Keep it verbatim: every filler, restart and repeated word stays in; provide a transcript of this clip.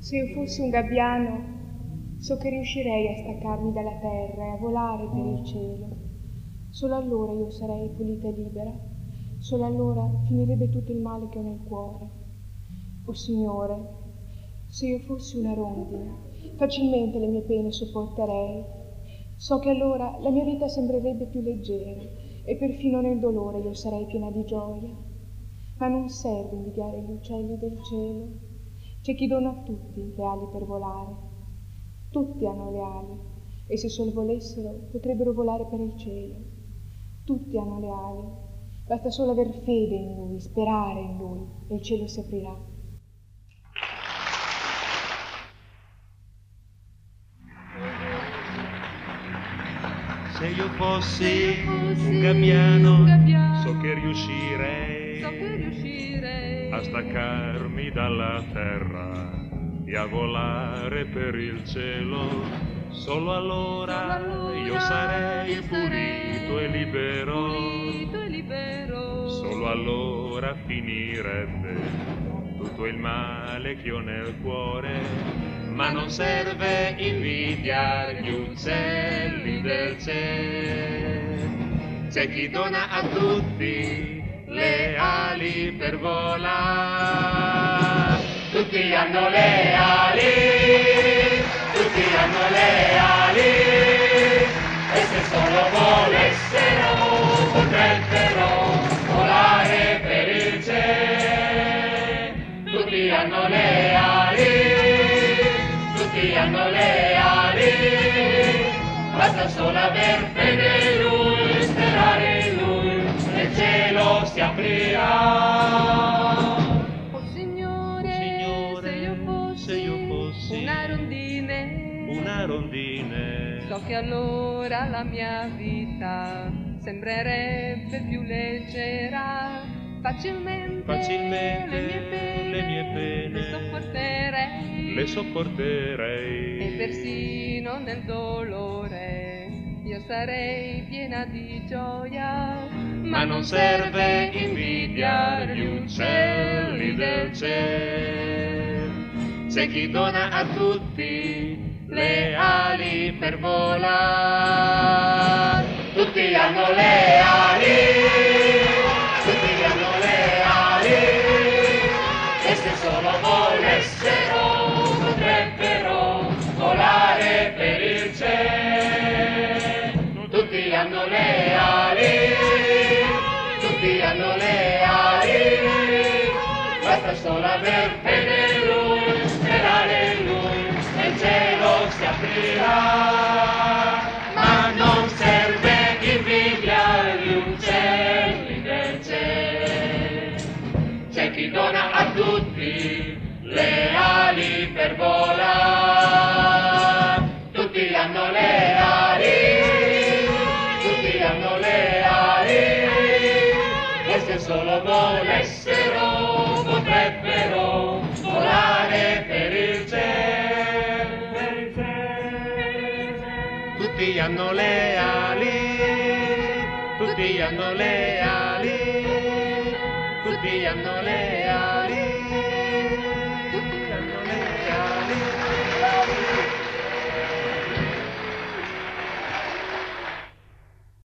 Se io fossi un gabbiano, so che riuscirei a staccarmi dalla terra e a volare per il cielo. Solo allora io sarei pulita e libera, solo allora finirebbe tutto il male che ho nel cuore. O Signore, se io fossi una rondine, facilmente le mie pene sopporterei. So che allora la mia vita sembrerebbe più leggera e perfino nel dolore io sarei piena di gioia. Ma non serve invidiare gli uccelli del cielo. C'è chi dona a tutti le ali per volare. Tutti hanno le ali e se solo volessero potrebbero volare per il cielo. Tutti hanno le ali, basta solo aver fede in Lui, sperare in Lui e il cielo si aprirà. Se io fossi un gabbiano, so che riuscirei, so che riuscirei a staccarmi dalla terra e a volare per il cielo. Solo allora, Solo allora io sarei io pulito sarei e libero. pulito e libero. Solo allora finirebbe tutto il male che ho nel cuore. Ma non serve invidiare gli uccelli del cielo. C'è chi dona a tutti le ali per volare. Tutti hanno le ali, tutti hanno le ali, e se solo volessero potrebbero volare per il cielo. Tutti hanno le ali, tutti hanno le ali, basta solo aver fede in Lui, sperare in Lui, e il cielo si aprirà. Oh Signore, Signore, se io fossi, se io fossi una rondine, una rondine, so che allora la mia vita sembrerebbe più leggera. Facilmente, facilmente le mie pene, le mie pene le sopporterei, le sopporterei. e persino nel dolore io sarei piena di gioia. Ma non serve invidiare gli uccelli del cielo. C'è chi dona a tutti le ali per volare. Tutti hanno le ali, tutti hanno le ali, e se solo volessero potrebbero volare per il cielo. Tutti hanno le ali, tutti hanno le ali, basta solo aver fede in Lui, sperare in Lui, e il cielo si aprirà. Ma non serve invidiare gli uccelli del cielo. C'è chi dona a tutti le ali per volare. Tutti hanno le ali, tutti hanno le ali, e se solo volessero potrebbero volare per il cielo. Per il cielo. Tutti hanno le ali, tutti hanno le ali, tutti hanno le ali.